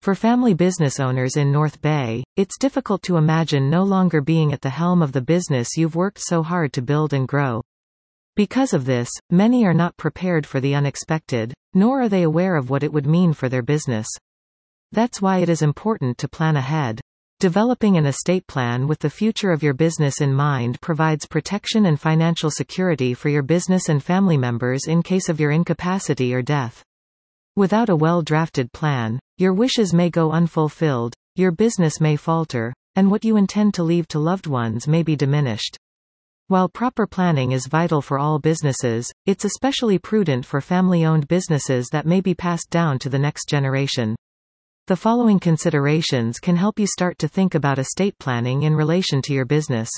For family business owners in North Bay, it's difficult to imagine no longer being at the helm of the business you've worked so hard to build and grow. Because of this, many are not prepared for the unexpected, nor are they aware of what it would mean for their business. That's why it is important to plan ahead. Developing an estate plan with the future of your business in mind provides protection and financial security for your business and family members in case of your incapacity or death. Without a well-drafted plan, your wishes may go unfulfilled, your business may falter, and what you intend to leave to loved ones may be diminished. While proper planning is vital for all businesses, it's especially prudent for family-owned businesses that may be passed down to the next generation. The following considerations can help you start to think about estate planning in relation to your business.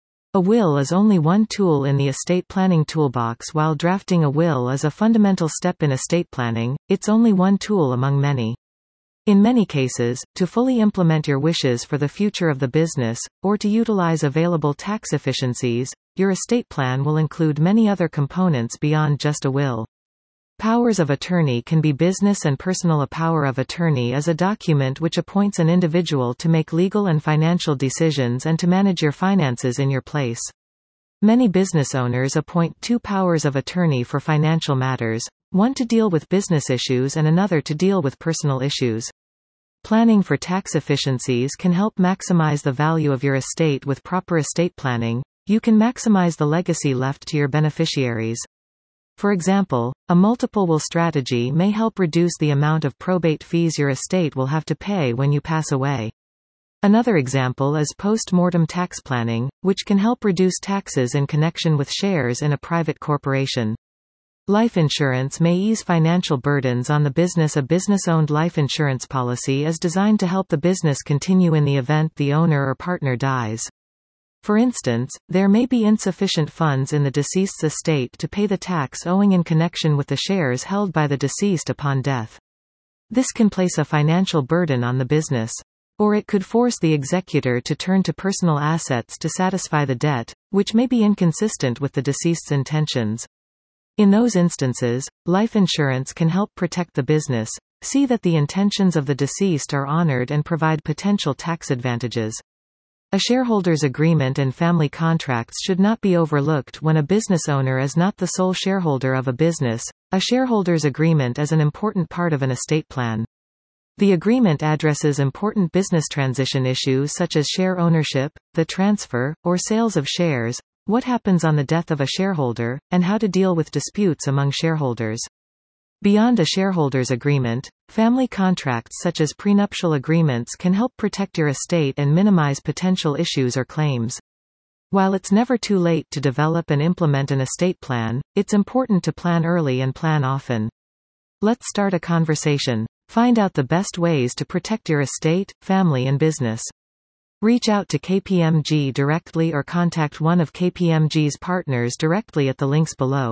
A will is only one tool in the estate planning toolbox. While drafting a will is a fundamental step in estate planning, it's only one tool among many. In many cases, to fully implement your wishes for the future of the business, or to utilize available tax efficiencies, your estate plan will include many other components beyond just a will. Powers of attorney can be business and personal. A power of attorney is a document which appoints an individual to make legal and financial decisions and to manage your finances in your place. Many business owners appoint two powers of attorney for financial matters, one to deal with business issues and another to deal with personal issues. Planning for tax efficiencies can help maximize the value of your estate. With proper estate planning, you can maximize the legacy left to your beneficiaries. For example, a multiple will strategy may help reduce the amount of probate fees your estate will have to pay when you pass away. Another example is post-mortem tax planning, which can help reduce taxes in connection with shares in a private corporation. Life insurance may ease financial burdens on the business. A business-owned life insurance policy is designed to help the business continue in the event the owner or partner dies. For instance, there may be insufficient funds in the deceased's estate to pay the tax owing in connection with the shares held by the deceased upon death. This can place a financial burden on the business. Or it could force the executor to turn to personal assets to satisfy the debt, which may be inconsistent with the deceased's intentions. In those instances, life insurance can help protect the business, see that the intentions of the deceased are honored and provide potential tax advantages. A shareholders' agreement and family contracts should not be overlooked when a business owner is not the sole shareholder of a business. A shareholders' agreement is an important part of an estate plan. The agreement addresses important business transition issues such as share ownership, the transfer, or sales of shares, what happens on the death of a shareholder, and how to deal with disputes among shareholders. Beyond a shareholders' agreement, family contracts such as prenuptial agreements can help protect your estate and minimize potential issues or claims. While it's never too late to develop and implement an estate plan, it's important to plan early and plan often. Let's start a conversation. Find out the best ways to protect your estate, family and business. Reach out to KPMG directly or contact one of KPMG's partners directly at the links below.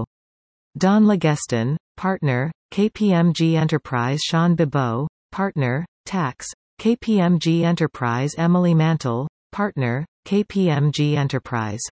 Don Legeston, Partner, KPMG Enterprise. Sean Bibot, Partner, Tax, KPMG Enterprise. Emily Mantle, Partner, KPMG Enterprise.